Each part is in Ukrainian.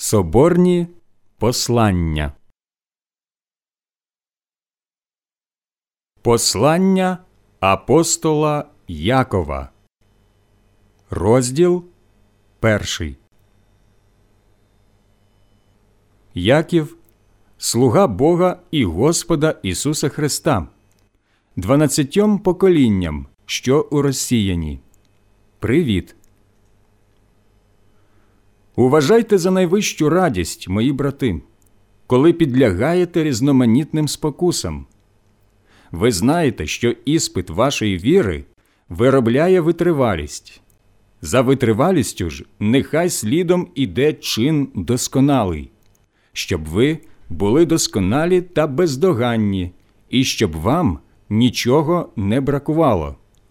Соборні послання. Послання апостола Якова. Розділ 1. Яків, слуга Бога і Господа Ісуса Христа, 12 поколінням, що у розсіяні. Привіт! Уважайте за найвищу радість, мої брати, коли підлягаєте різноманітним спокусам. Ви знаєте, що іспит вашої віри виробляє витривалість. За витривалістю ж нехай слідом іде чин досконалий, щоб ви були досконалі та бездоганні, і щоб вам нічого не бракувало.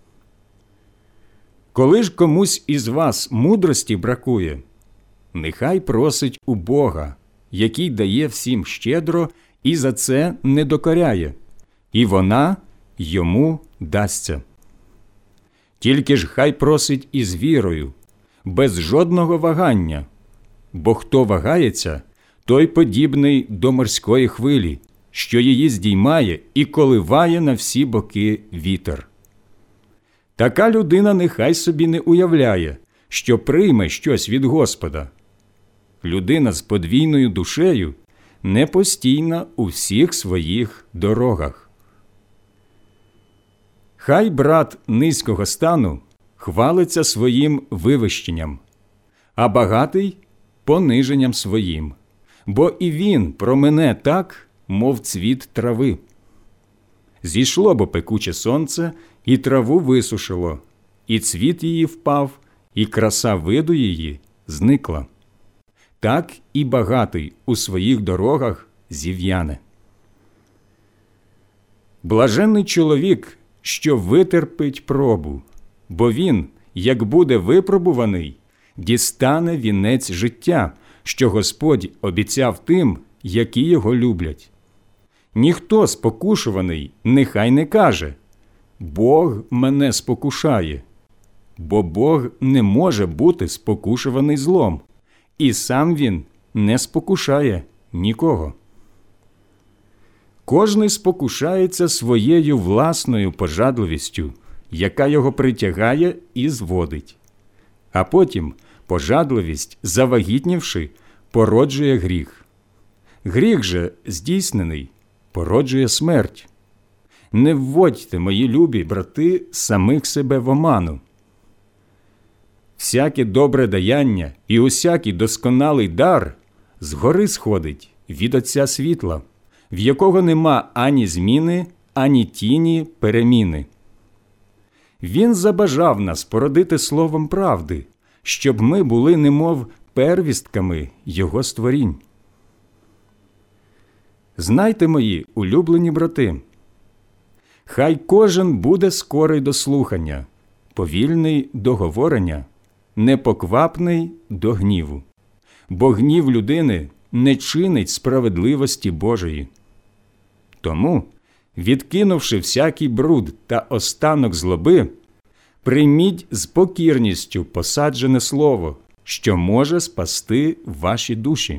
Коли ж комусь із вас мудрості бракує, нехай просить у Бога, який дає всім щедро і за це не докоряє, і вона йому дасться. Тільки ж хай просить із вірою, без жодного вагання, бо хто вагається, той подібний до морської хвилі, що її здіймає і коливає на всі боки вітер. Така людина нехай собі не уявляє, що прийме щось від Господа. Людина з подвійною душею непостійна у всіх своїх дорогах. Хай брат низького стану хвалиться своїм вивищенням, а багатий – пониженням своїм, бо і він промине так, мов цвіт трави. Зійшло бо пекуче сонце, і траву висушило, і цвіт її впав, і краса виду її зникла. Так і багатий у своїх дорогах зів'яне. Блаженний чоловік, що витерпить пробу, бо він, як буде випробуваний, дістане вінець життя, що Господь обіцяв тим, які його люблять. Ніхто спокушуваний нехай не каже: «Бог мене спокушає», бо Бог не може бути спокушуваний злом, і сам він не спокушає нікого. Кожний спокушається своєю власною пожадливістю, яка його притягає і зводить. А потім пожадливість, завагітнівши, породжує гріх. Гріх же, здійснений, породжує смерть. Не вводьте, мої любі брати, самих себе в оману. Всяке добре даяння і усякий досконалий дар згори сходить від Отця світла, в якого нема ані зміни, ані тіні переміни. Він забажав нас породити словом правди, щоб ми були немов первістками Його створінь. Знайте, мої улюблені брати, хай кожен буде скорий до слухання, повільний до говорення, непоквапний до гніву, бо гнів людини не чинить справедливості Божої. Тому, відкинувши всякий бруд та останок злоби, прийміть з покірністю посаджене слово, що може спасти ваші душі.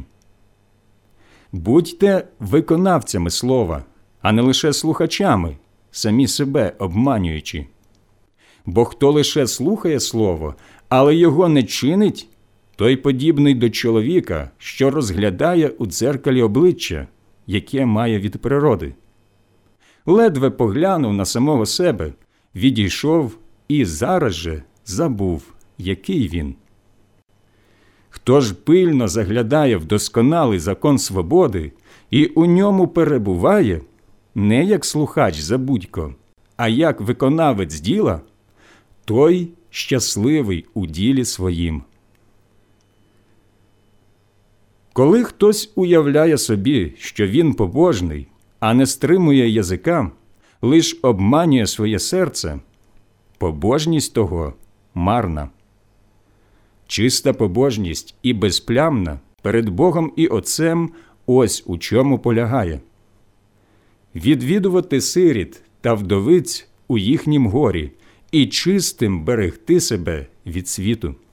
Будьте виконавцями слова, а не лише слухачами, самі себе обманюючи. Бо хто лише слухає слово, але його не чинить, той подібний до чоловіка, що розглядає у дзеркалі обличчя, яке має від природи. Ледве поглянув на самого себе, відійшов і зараз же забув, який він. Хто ж пильно заглядає в досконалий закон свободи і у ньому перебуває, не як слухач забудько, а як виконавець діла, той щасливий у ділі своїм. Коли хтось уявляє собі, що він побожний, а не стримує язика, лиш обманює своє серце, побожність того марна. Чиста побожність і безплямна перед Богом і Отцем ось у чому полягає. Відвідувати сиріт та вдовиць у їхнім горі і чистим берегти себе від світу.